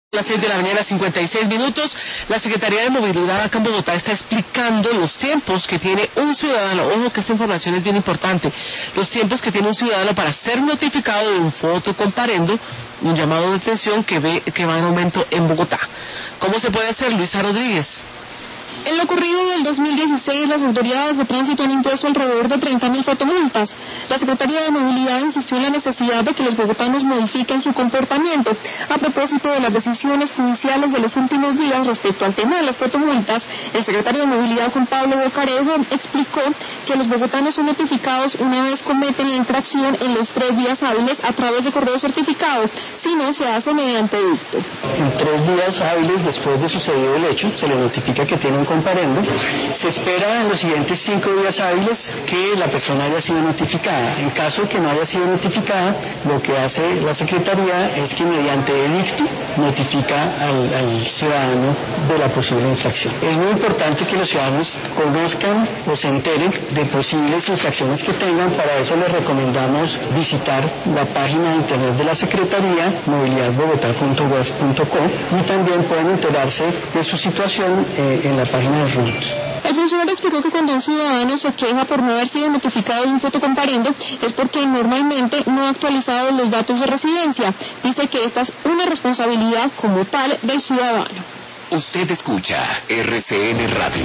Las 6 de la mañana, 56 minutos. La Secretaría de Movilidad acá en Bogotá está explicando los tiempos que tiene un ciudadano. Ojo que esta información es bien importante. Los tiempos que tiene un ciudadano para ser notificado de un fotocomparendo, un llamado de atención que va en aumento en Bogotá. ¿Cómo se puede hacer, Luisa Rodríguez? En lo ocurrido del 2016, las autoridades de tránsito han impuesto alrededor de 30.000 fotomultas. La Secretaría de Movilidad insistió en la necesidad de que los bogotanos modifiquen su comportamiento. A propósito de las decisiones judiciales de los últimos días respecto al tema de las fotomultas, el secretario de Movilidad, Juan Pablo Bocarejo, explicó que los bogotanos son notificados una vez cometen la infracción en los 3 días hábiles a través de correo certificado, si no se hace mediante edicto. En 3 días hábiles después de sucedido el hecho, se le notifica que tiene un comparendo. Se espera en los siguientes 5 días hábiles que la persona haya sido notificada. En caso de que no haya sido notificada, lo que hace la Secretaría es que mediante edicto notifica al ciudadano de la posible infracción. Es muy importante que los ciudadanos conozcan o se enteren de posibles infracciones que tengan. Para eso les recomendamos visitar la página de internet de la Secretaría, movilidadbogotá.gov.co, y también pueden enterarse de su situación en la página de RUT. El funcionario explicó que cuando un ciudadano se queja por no haber sido notificado de un fotocomparendo es porque normalmente no ha actualizado los datos de residencia. Dice que esta es una responsabilidad como tal del ciudadano. Usted escucha RCN Radio.